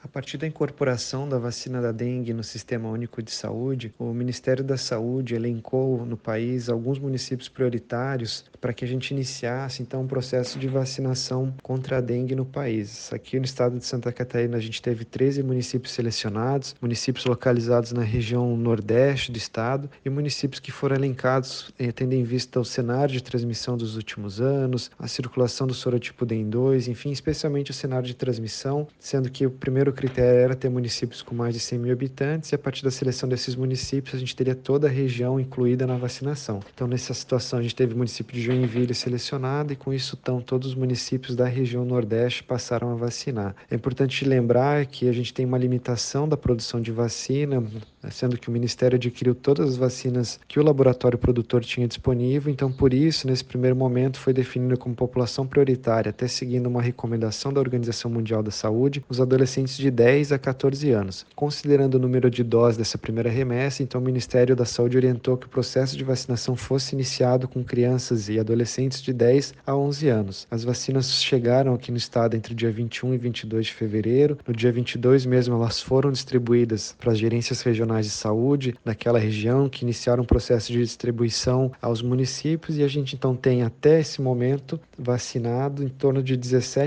partir da incorporação da vacina da dengue no Sistema Único de Saúde, o Ministério da Saúde elencou no país alguns municípios prioritários para que a gente iniciasse, então, um processo de vacinação contra a dengue no país. Aqui no estado de Santa Catarina, a gente teve 13 municípios selecionados, municípios localizados na região nordeste do estado e municípios que foram elencados tendo em vista o cenário de transmissão dos últimos anos, a circulação do sorotipo DEM2, enfim, especialmente o cenário de transmissão, sendo que o primeiro critério era ter municípios com mais de 100 mil habitantes e a partir da seleção desses municípios a gente teria toda a região incluída na vacinação. Então, nessa situação, a gente teve o município de Joinville selecionado e com isso, então, todos os municípios da região Nordeste passaram a vacinar. É importante lembrar que a gente tem uma limitação da produção de vacina, sendo que o Ministério adquiriu todas as vacinas que o laboratório produtor tinha disponível, então, por isso, nesse primeiro momento, foi definido como população prioritária, até seguindo uma recomendação da Organização Mundial da Saúde, os adolescentes de 10 a 14 anos. Considerando o número de doses dessa primeira remessa, então o Ministério da Saúde orientou que o processo de vacinação fosse iniciado com crianças e adolescentes de 10 a 11 anos. As vacinas chegaram aqui no estado entre o dia 21 e 22 de fevereiro. No dia 22 mesmo, elas foram distribuídas para as gerências regionais de saúde daquela região, que iniciaram um processo de distribuição aos municípios e a gente então tem até esse momento vacinado em torno de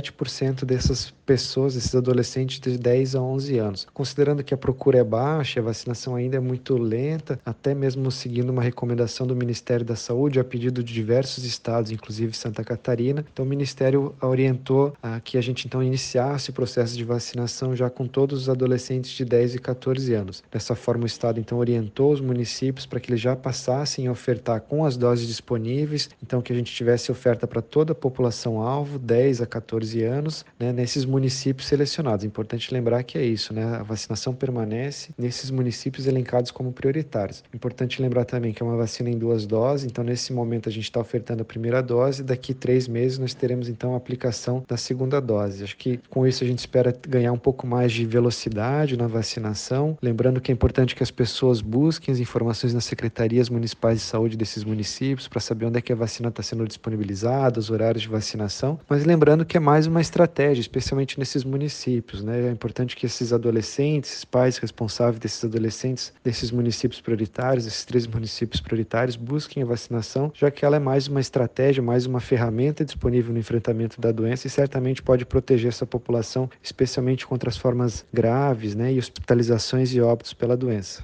17% dessas pessoas, esses adolescentes de 10 a 11 anos. Considerando que a procura é baixa, a vacinação ainda é muito lenta, até mesmo seguindo uma recomendação do Ministério da Saúde, a pedido de diversos estados, inclusive Santa Catarina. Então, o Ministério orientou que a gente então iniciasse o processo de vacinação já com todos os adolescentes de 10 e 14 anos. Dessa forma, o estado então orientou os municípios para que eles já passassem a ofertar com as doses disponíveis, então que a gente tivesse oferta para toda a população-alvo, 10 a 14 anos, nesses municípios selecionados. É importante lembrar que é isso, a vacinação permanece nesses municípios elencados como prioritários. É importante lembrar também que é uma vacina em 2 doses, então nesse momento a gente está ofertando a primeira dose, daqui 3 meses nós teremos então a aplicação da segunda dose. Acho que com isso a gente espera ganhar um pouco mais de velocidade na vacinação, lembrando que é importante que as pessoas busquem as informações nas secretarias municipais de saúde desses municípios para saber onde é que a vacina está sendo disponibilizada, os horários de vacinação, mas lembrando que é mais uma estratégia, especialmente nesses municípios, É importante que esses adolescentes, esses pais responsáveis desses adolescentes, desses municípios prioritários, esses 13 municípios prioritários, busquem a vacinação, já que ela é mais uma estratégia, mais uma ferramenta disponível no enfrentamento da doença e certamente pode proteger essa população, especialmente contra as formas graves, e hospitalizações e óbitos pela doença.